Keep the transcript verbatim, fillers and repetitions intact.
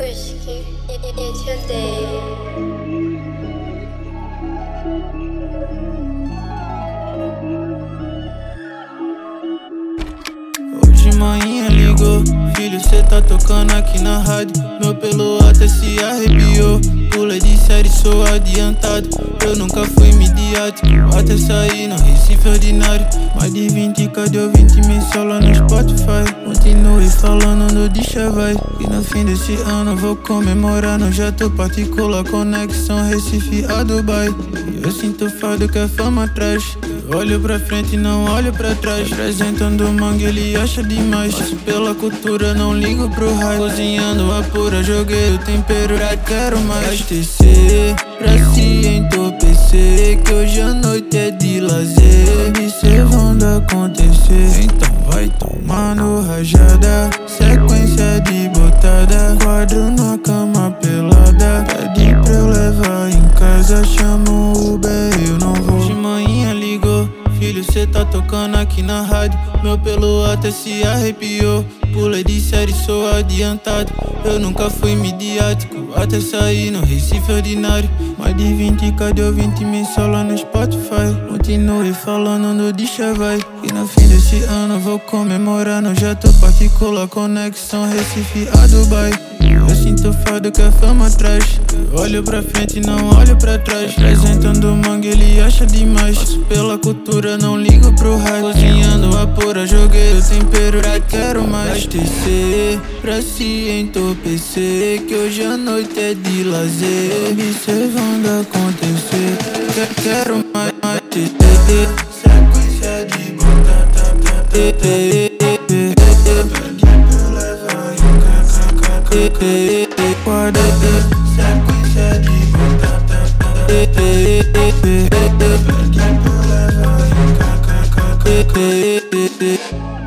Whisky, it's your day. Hoje manhã ligou, filho, cê tá tocando aqui na rádio. Meu pelo até se arrepiou. Pulei de série, sou adiantado. Eu nunca fui midiático, até sair no Recife ordinário. Mais de vinte k de ouvinte mensal lá no Spotify. Continue falando no Deixa Vai, e no fim desse ano vou comemorar no jato particular. Conexão Recife a Dubai. Eu sinto fado que a fama traz. Eu olho pra frente e não olho pra trás. Apresentando o mangue, ele acha demais. Passo pela cultura, não ligo pro raio. Cozinhando a pura, joguei o tempero, já quero mais. T C, pra se entorpecer, que hoje a noite é de lazer. Observando acontecer, então vai tomando rajada. Sequência de botada, quadro na cama pelada. Pede pra eu levar em casa, chamo o Uber, eu não vou. De manhã ligou, filho, cê tá tocando aqui na rádio. Meu pelo até se arrepiou. Pulei de série, sou adiantado. Eu nunca fui midiático, até sair no Recife ordinário. Mais de vinte k de ouvinte mensal lá no Spotify. Continue falando no Deixa Vai, e no fim desse ano vou comemorar no jato particular. Conexão Recife a Dubai. Eu sinto fado que a fama traz. Eu olho pra frente e não olho pra trás. Apresentando o mangue, ele acha demais. Passo pela cultura, não ligo pro raio. Cozinhando a pura, joguei o tempero, já quero mais. T C, pra se entorpecer, que hoje a noite é de lazer. Observando acontecer, que quero mais, mais T C. Sequência de batata, pede pra eu levar em casa. Guarda, sequência de batata, pede pra eu levar em casa.